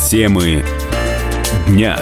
Темы дня.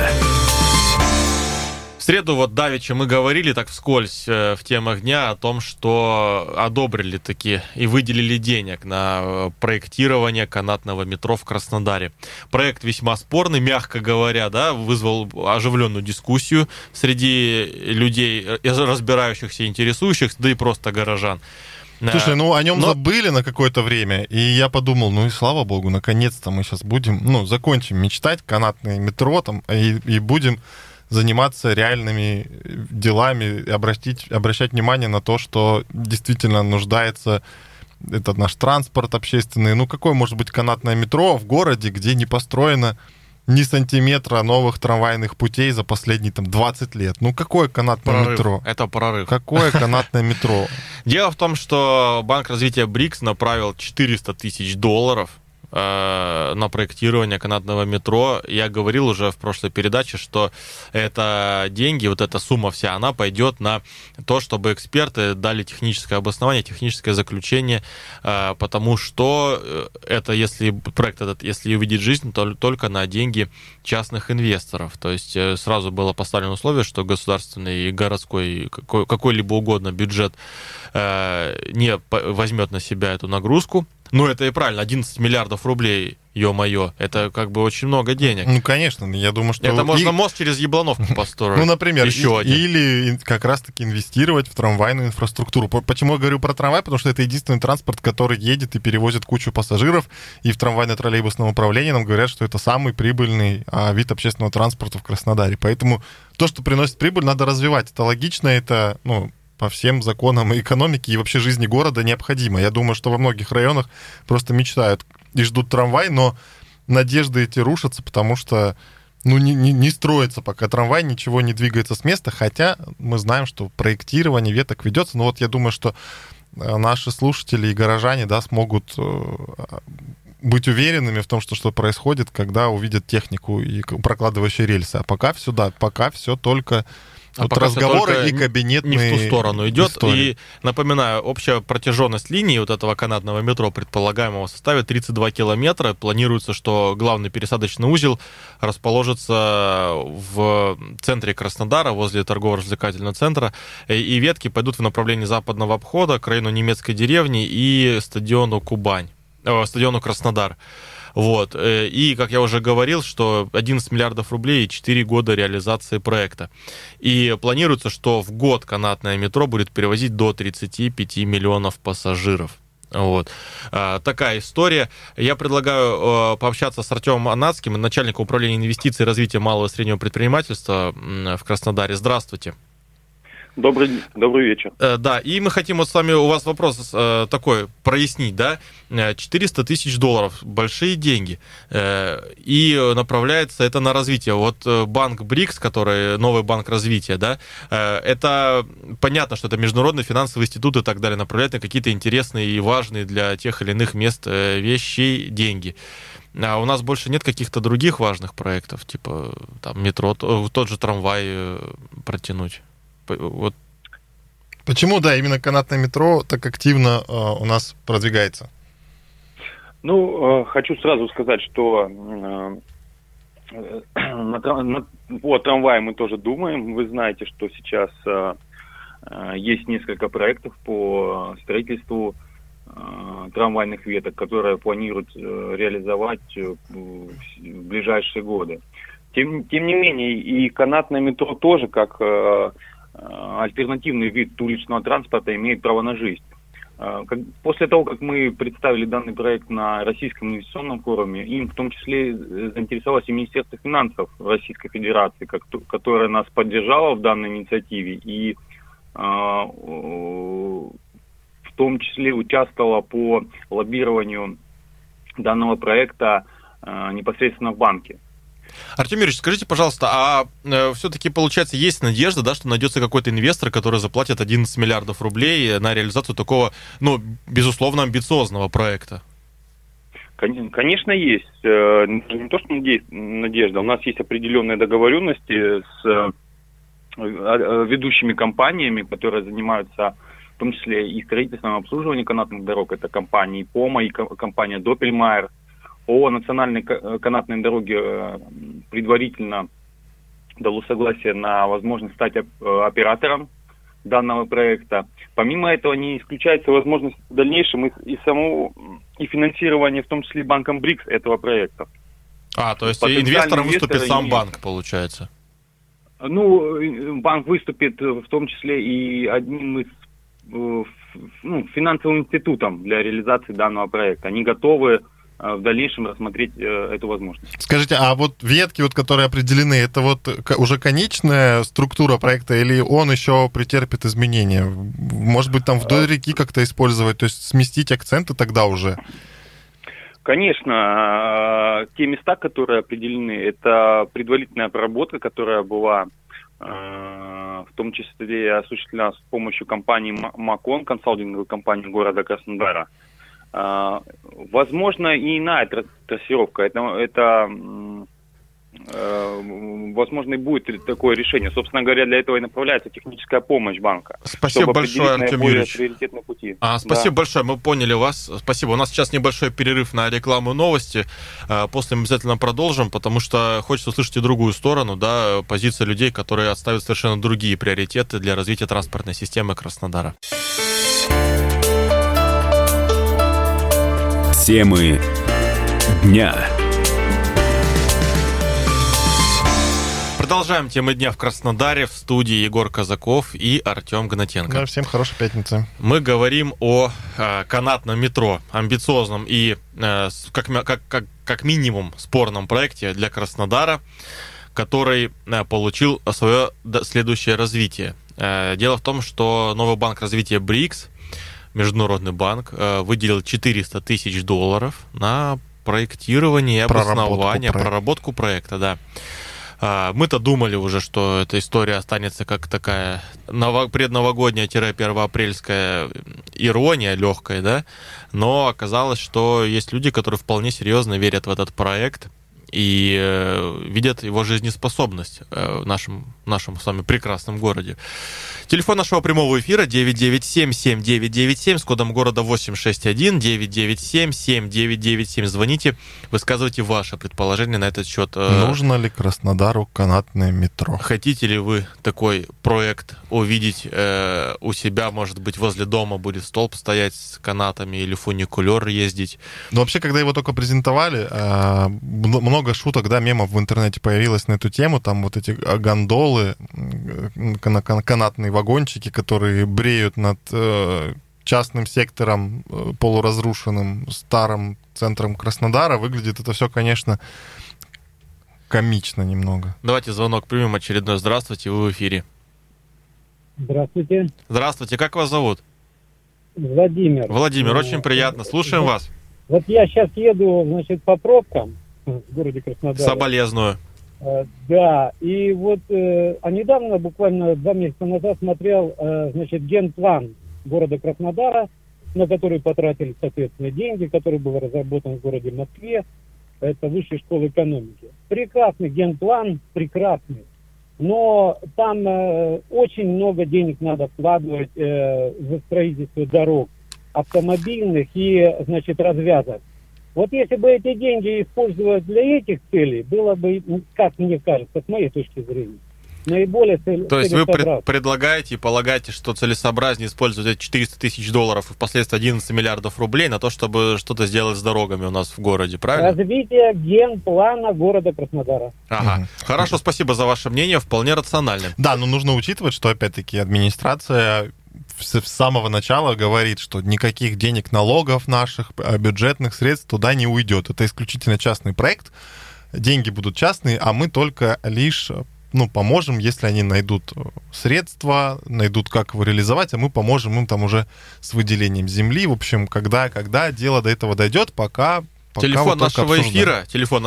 В среду вот давеча мы говорили так вскользь в темах дня о том, что одобрили таки и выделили денег на проектирование канатного метро в Краснодаре. Проект весьма спорный, мягко говоря, да, вызвал оживленную дискуссию среди людей, разбирающихся, интересующихся, да и просто горожан. Слушай, о нем забыли на какое-то время, и я подумал, и слава богу, наконец-то мы сейчас будем, закончим мечтать, канатное метро там, и будем заниматься реальными делами, обращать внимание на то, что действительно нуждается этот наш транспорт общественный. Какое может быть канатное метро в городе, где не построено ни сантиметра новых трамвайных путей за последние 20 лет? Какое канатное метро? Это прорыв. Какое канатное метро? Дело в том, что Банк развития БРИКС направил $400 тысяч на проектирование канатного метро. Я говорил уже в прошлой передаче, что это деньги, вот эта сумма вся, она пойдет на то, чтобы эксперты дали техническое обоснование, техническое заключение, потому что это, если проект этот, если увидит жизнь, то только на деньги частных инвесторов. То есть сразу было поставлено условие, что государственный и городской, какой-либо угодно бюджет не возьмет на себя эту нагрузку. Это и правильно, 11 миллиардов рублей, ё-моё, это очень много денег. Конечно, я думаю, что... Это можно мост через Яблоновку построить. Например, еще один. Или как раз-таки инвестировать в трамвайную инфраструктуру. Почему я говорю про трамвай? Потому что это единственный транспорт, который едет и перевозит кучу пассажиров, и в трамвайно-троллейбусном управлении нам говорят, что это самый прибыльный вид общественного транспорта в Краснодаре. Поэтому то, что приносит прибыль, надо развивать. Это логично, это, по всем законам экономики и вообще жизни города необходимо. Я думаю, что во многих районах просто мечтают и ждут трамвай, но надежды эти рушатся, потому что не строится пока трамвай, ничего не двигается с места, хотя мы знаем, что проектирование веток ведется. Я думаю, что наши слушатели и горожане, смогут быть уверенными в том, что происходит, когда увидят технику и прокладывающие рельсы. А пока все только... разговоры и кабинетные не в ту сторону идет. Истории. И напоминаю, общая протяженность линии вот этого канатного метро предполагаемого составит 32 километра. Планируется, что главный пересадочный узел расположится в центре Краснодара, возле торгово-развлекательного центра. И ветки пойдут в направлении западного обхода к району немецкой деревни и стадиону Краснодар. И, как я уже говорил, что 11 миллиардов рублей и 4 года реализации проекта. И планируется, что в год канатное метро будет перевозить до 35 миллионов пассажиров. Такая история. Я предлагаю пообщаться с Артемом Анацким, начальником управления инвестиций и развития малого и среднего предпринимательства в Краснодаре. Здравствуйте. Добрый вечер. Да, и мы хотим с вами у вас вопрос такой прояснить, да? $400 тысяч, большие деньги, и направляется это на развитие. Банк БРИКС, который новый банк развития, да, это понятно, что это международный финансовый институт и так далее, направляет на какие-то интересные и важные для тех или иных мест вещей деньги. А у нас больше нет каких-то других важных проектов, типа метро, тот же трамвай протянуть. Почему, именно канатное метро так активно у нас продвигается? Хочу сразу сказать, что о трамвае мы тоже думаем. Вы знаете, что сейчас есть несколько проектов по строительству трамвайных веток, которые планируют реализовать в ближайшие годы. Тем не менее, и канатное метро тоже, как альтернативный вид уличного транспорта, имеет право на жизнь. После того, как мы представили данный проект на Российском инвестиционном форуме, им в том числе заинтересовалось и Министерство финансов Российской Федерации, которое нас поддержало в данной инициативе и в том числе участвовало по лоббированию данного проекта непосредственно в банке. Артем Юрьевич, скажите, пожалуйста, а все-таки, получается, есть надежда, да, что найдется какой-то инвестор, который заплатит 11 миллиардов рублей на реализацию такого, безусловно, амбициозного проекта? Конечно, есть. Не то, что надежда. У нас есть определенные договоренности с ведущими компаниями, которые занимаются в том числе и строительством и обслуживанием канатных дорог. Это компании ПОМА и компания Доппельмайер. ООО «Национальные канатные дороги» предварительно дало согласие на возможность стать оператором данного проекта. Помимо этого, не исключается возможность в дальнейшем и финансирование, в том числе банком БРИКС, этого проекта. То есть инвестором выступит сам банк, получается? Банк выступит в том числе и одним из финансовым институтом для реализации данного проекта. Они готовы в дальнейшем рассмотреть эту возможность. Скажите, а вот ветки, которые определены, это уже конечная структура проекта, или он еще претерпит изменения? Может быть, там вдоль реки как-то использовать, то есть сместить акценты тогда уже? Конечно, те места, которые определены, это предварительная проработка, которая была в том числе осуществлена с помощью компании МАКОН, консалтинговой компании города Краснодара. Возможно, и иная трассировка. Это возможно, и будет такое решение. Собственно говоря, для этого и направляется техническая помощь банка. Спасибо большое, Артем Юрьевич. Приоритетные пути. Спасибо большое, мы поняли вас. Спасибо. У нас сейчас небольшой перерыв на рекламу и новости. После мы обязательно продолжим, потому что хочется услышать и другую сторону, позицию людей, которые отставят совершенно другие приоритеты для развития транспортной системы Краснодара. Темы дня. Продолжаем темы дня в Краснодаре. В студии Егор Казаков и Артем Гнатенко. Да, всем хорошей пятницы. Мы говорим о канатном метро, амбициозном и как минимум спорном проекте для Краснодара, который получил свое следующее развитие. Дело в том, что новый банк развития БРИКС, Международный банк, выделил $400 тысяч на проектирование и обоснование, проработку проекта, да. Мы-то думали уже, что эта история останется как такая предновогодняя-первоапрельская ирония легкая, да, но оказалось, что есть люди, которые вполне серьезно верят в этот проект и видят его жизнеспособность в нашем с вами прекрасном городе. Телефон нашего прямого эфира 997-7997 с кодом города 861, 997-7997. Звоните, высказывайте ваше предположение на этот счет. Нужно ли Краснодару канатное метро? Хотите ли вы такой проект увидеть у себя, может быть, возле дома будет столб стоять с канатами или фуникулер ездить? Ну, вообще, когда его только презентовали, много шуток, мемов в интернете появилось на эту тему. Там вот эти гондолы, канатные вагончики, которые бреют над частным сектором, полуразрушенным старым центром Краснодара. Выглядит это все, конечно, комично немного. Давайте звонок примем очередной. Здравствуйте, вы в эфире. Здравствуйте. Здравствуйте, как вас зовут? Владимир. Владимир, очень приятно. Слушаем вас. Вот я сейчас еду, по пробкам в городе Краснодар. Соболезную. Да, и вот недавно, буквально 2 месяца назад, смотрел, генплан города Краснодара, на который потратили, соответственно, деньги, который был разработан в городе Москве. Это Высшая школа экономики. Прекрасный генплан, прекрасный. Но там очень много денег надо вкладывать в строительство дорог автомобильных и, развязок. Вот если бы эти деньги использовать для этих целей, было бы, как мне кажется, с моей точки зрения, наиболее целесообразно. То есть вы предлагаете и полагаете, что целесообразнее использовать эти $400 тысяч и впоследствии 11 миллиардов рублей на то, чтобы что-то сделать с дорогами у нас в городе, правильно? Развитие генплана города Краснодара. Ага. Хорошо, спасибо за ваше мнение, вполне рационально. Да, но нужно учитывать, что, опять-таки, администрация с самого начала говорит, что никаких денег, налогов наших, бюджетных средств туда не уйдет. Это исключительно частный проект, деньги будут частные, а мы только лишь поможем, если они найдут средства, найдут, как его реализовать, а мы поможем им там уже с выделением земли. В общем, когда дело до этого дойдет, пока Телефон нашего эфира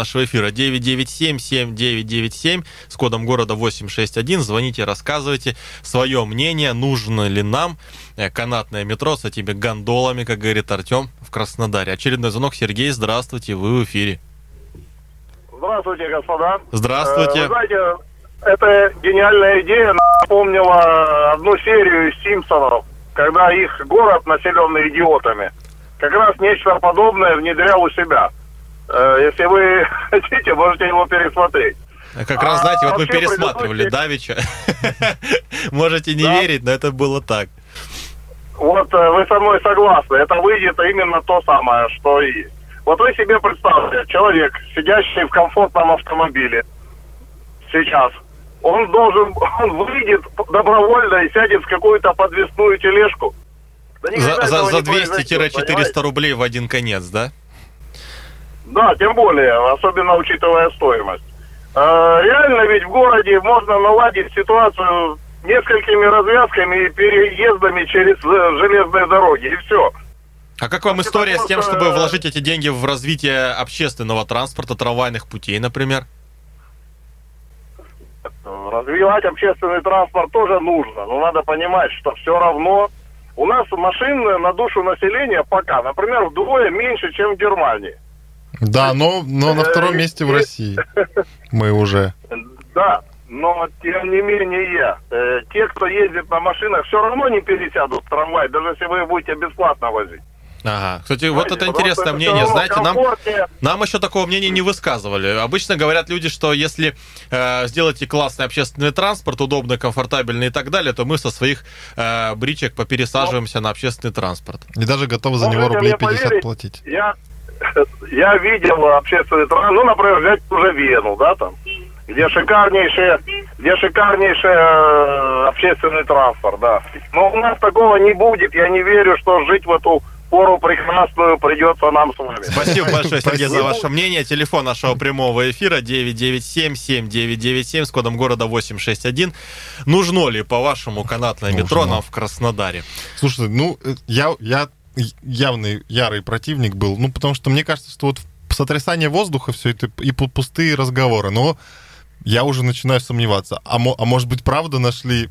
997-7997 с кодом города 861. Звоните, рассказывайте свое мнение, нужно ли нам канатное метро с этими гондолами, как говорит Артем, в Краснодаре. Очередной звонок. Сергей, здравствуйте, вы в эфире. Здравствуйте, господа. Здравствуйте. Вы знаете, эта гениальная идея напомнила одну серию из «Симпсонов», когда их город, населенный идиотами, как раз нечто подобное внедрял у себя. Если вы хотите, можете его пересмотреть. Как раз, знаете, вот мы вообще пересматривали давеча. Можете не верить, но это было так. Вот вы со мной согласны, это выйдет именно то самое, что и есть. Вот вы себе представьте, человек, сидящий в комфортном автомобиле сейчас, он выйдет добровольно и сядет в какую-то подвесную тележку. Да За 200-400 рублей в один конец, да? Да, тем более, особенно учитывая стоимость. Реально ведь в городе можно наладить ситуацию несколькими развязками и переездами через железные дороги, и все. А как вам история с тем, чтобы вложить эти деньги в развитие общественного транспорта, трамвайных путей, например? Развивать общественный транспорт тоже нужно, но надо понимать, что все равно у нас машин на душу населения пока, например, вдвое меньше, чем в Германии. Да, но на втором месте в России мы уже. Да, но тем не менее, те, кто ездит на машинах, все равно не пересядут в трамвай, даже если вы будете бесплатно возить. Ага. Кстати, вот это интересное мнение. Знаете, нам еще такого мнения не высказывали. Обычно говорят люди, что если сделаете классный общественный транспорт, удобный, комфортабельный и так далее, то мы со своих бричек попересаживаемся на общественный транспорт. И даже готовы за него рублей 50 платить. Я видел общественный транспорт, ну, например, взять уже Вену, да, там, где шикарнейший общественный транспорт, да. Но у нас такого не будет, я не верю, что жить в эту пору прекрасную придется нам с вами. Спасибо большое, Сергей, за ваше мнение. Телефон нашего прямого эфира 997-7997 с кодом города 861. Нужно ли, по-вашему, канатное метро нам в Краснодаре? Слушай, ну, я явный ярый противник был, ну, потому что мне кажется, что вот сотрясание воздуха, все это и пустые разговоры, но я уже начинаю сомневаться. А может быть, правда нашли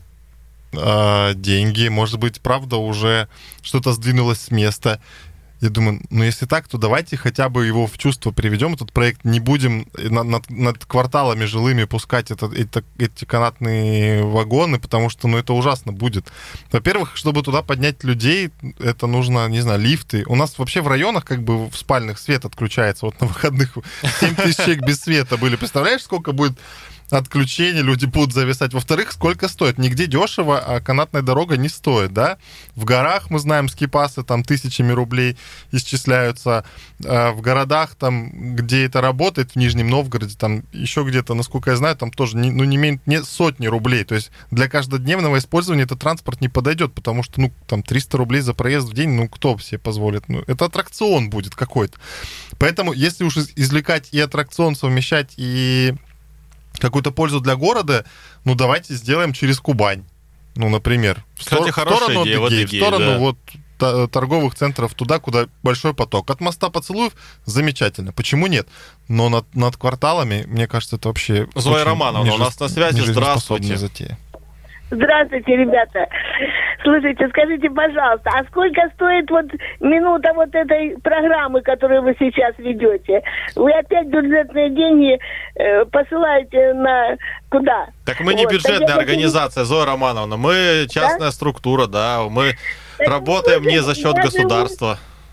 деньги, может быть, правда уже что-то сдвинулось с места. Я думаю, ну, если так, то давайте хотя бы его в чувство приведем, этот проект, не будем над кварталами жилыми пускать эти канатные вагоны, потому что, ну, это ужасно будет. Во-первых, чтобы туда поднять людей, это нужно, не знаю, лифты. У нас вообще в районах, как бы, в спальных свет отключается. Вот на выходных 7 тысяч человек без света были. Представляешь, сколько будет отключение, люди будут зависать. Во-вторых, сколько стоит? Нигде дешево, а канатная дорога не стоит, да? В горах, мы знаем, скипасы там тысячами рублей исчисляются. В городах, там, где это работает, в Нижнем Новгороде, там еще где-то, насколько я знаю, там тоже не менее сотни рублей. То есть для каждодневного использования этот транспорт не подойдет, потому что, ну, там 300 рублей за проезд в день, ну, кто себе позволит? Ну, это аттракцион будет какой-то. Поэтому, если уж извлекать и аттракцион, совмещать, и какую-то пользу для города, ну, давайте сделаем через Кубань. Ну, например. Кстати, хорошая идея. В сторону вот торговых центров туда, куда большой поток. От моста Поцелуев замечательно. Почему нет? Но над кварталами, мне кажется, это вообще... Зоя Романовна у нас на связи. Здравствуйте. Затея. Здравствуйте, ребята. Слушайте, скажите, пожалуйста, а сколько стоит вот минута вот этой программы, которую вы сейчас ведете? Вы опять бюджетные деньги посылаете на куда? Так мы не бюджетная организация, Зоя Романовна. Мы частная структура, да. Мы работаем не за счет государства.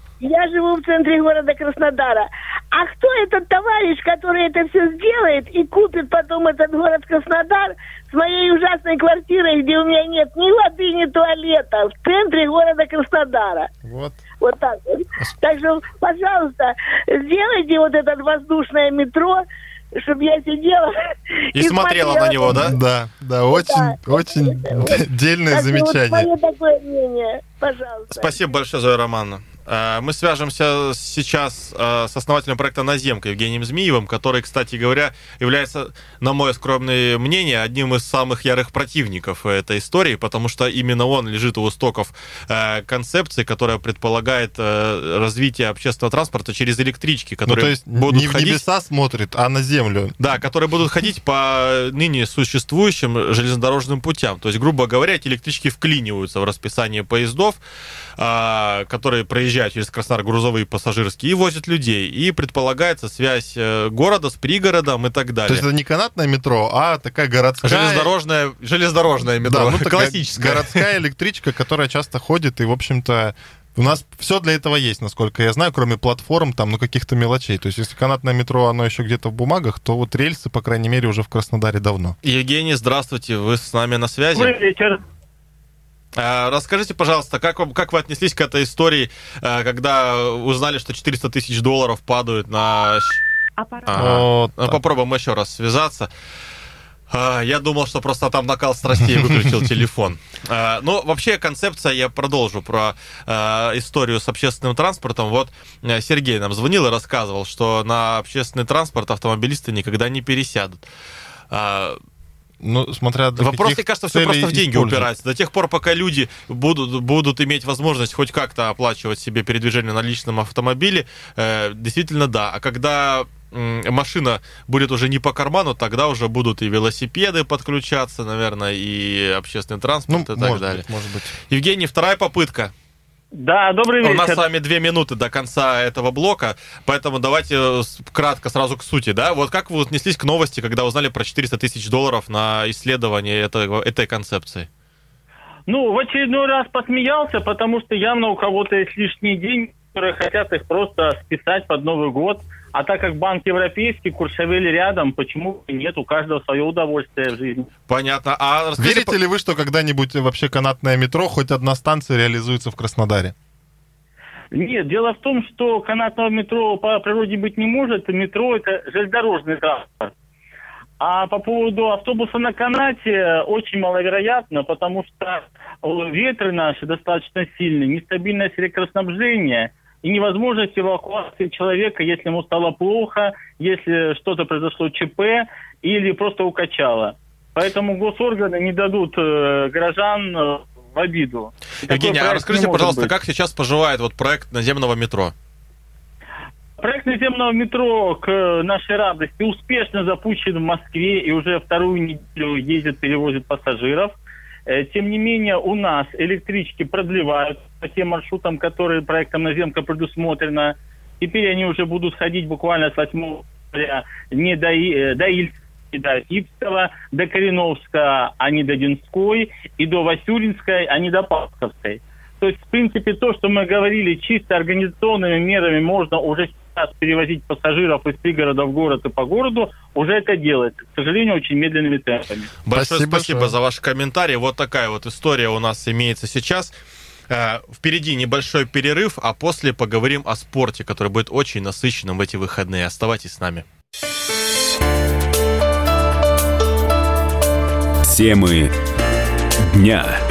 Я живу в центре города Краснодара. А кто этот товарищ, который это все сделает и купит потом этот город Краснодар с моей ужасной квартирой, где у меня нет ни воды, ни туалета, в центре города Краснодара? Вот. Вот так вот. Так что, пожалуйста, сделайте вот это воздушное метро, чтобы я сидела и смотрела на него, да? Да, очень дельное замечание. Вот мое такое мнение, пожалуйста. Спасибо большое, Зоя Романовна. Мы свяжемся сейчас с основателем проекта «Наземка» Евгением Змеевым, который, кстати говоря, является, на мое скромное мнение, одним из самых ярых противников этой истории, потому что именно он лежит у истоков концепции, которая предполагает развитие общественного транспорта через электрички, которые то есть будут не ходить... в небеса смотрит, а на землю. Да, которые будут ходить по ныне существующим железнодорожным путям. То есть, грубо говоря, эти электрички вклиниваются в расписание поездов, которые проезжают через Краснодар, грузовые и пассажирские, и возят людей. И предполагается связь города с пригородом и так далее. То есть это не канатное метро, а такая городская... Железнодорожное метро, да, классическая. Городская электричка, которая часто ходит и, в общем-то, У нас все для этого есть, насколько я знаю, кроме платформ, там, ну, каких-то мелочей. То есть, если канатное метро, оно еще где-то в бумагах, то вот рельсы, по крайней мере, уже в Краснодаре давно. Евгений, здравствуйте, вы с нами на связи? Добрый вечер. Расскажите, пожалуйста, как вы отнеслись к этой истории, когда узнали, что $400 тысяч падают на... Вот так. Попробуем еще раз связаться. Я думал, что просто там накал страстей выключил телефон. Но вообще концепция, я продолжу про историю с общественным транспортом. Вот Сергей нам звонил и рассказывал, что на общественный транспорт автомобилисты никогда не пересядут. Ну, смотря для Вопрос, каких мне кажется, все целей просто в деньги используют. упирается. До тех пор, пока люди будут иметь возможность хоть как-то оплачивать себе передвижение на личном автомобиле, действительно да. А когда машина будет уже не по карману, тогда уже будут и велосипеды подключаться, наверное, и общественный транспорт, и так далее. Может быть. Евгений, вторая попытка. Да, добрый вечер. У нас с вами 2 минуты до конца этого блока, поэтому давайте кратко сразу к сути, да? Вот как вы отнеслись к новости, когда узнали про $400 тысяч на исследование этой концепции? Ну, в очередной раз посмеялся, потому что явно у кого-то есть лишние деньги, которые хотят их просто списать под Новый год. А так как банк европейский, Куршавель рядом, почему нет? У каждого свое удовольствие в жизни. Понятно. А Верите ли вы, что когда-нибудь вообще канатное метро, хоть одна станция реализуется в Краснодаре? Нет, дело в том, что канатного метро по природе быть не может. Метро – это железнодорожный транспорт. А по поводу автобуса на канате очень маловероятно, потому что ветры наши достаточно сильные, нестабильность электроснабжения и невозможность эвакуации человека, если ему стало плохо, если что-то произошло ЧП или просто укачало. Поэтому госорганы не дадут горожан в обиду. Евгений, а расскажите, пожалуйста, как сейчас поживает вот проект наземного метро? Проект наземного метро, к нашей радости, успешно запущен в Москве и уже вторую неделю ездит, перевозит пассажиров. Тем не менее, у нас электрички продлевают по тем маршрутам, которые проектом «Наземка» предусмотрено. Теперь они уже будут ходить буквально с 8 января не до Ильска, до Ипского, до Кореновска, а не до Динской, и до Васюринской, а не до Пасковской. То есть, в принципе, то, что мы говорили, чисто организационными мерами можно уже сейчас перевозить пассажиров из пригорода в город и по городу, уже это делается. К сожалению, очень медленными темпами. Большое спасибо за ваш комментарий. Вот такая вот история у нас имеется сейчас. Впереди небольшой перерыв, а после поговорим о спорте, который будет очень насыщенным в эти выходные. Оставайтесь с нами. Темы дня.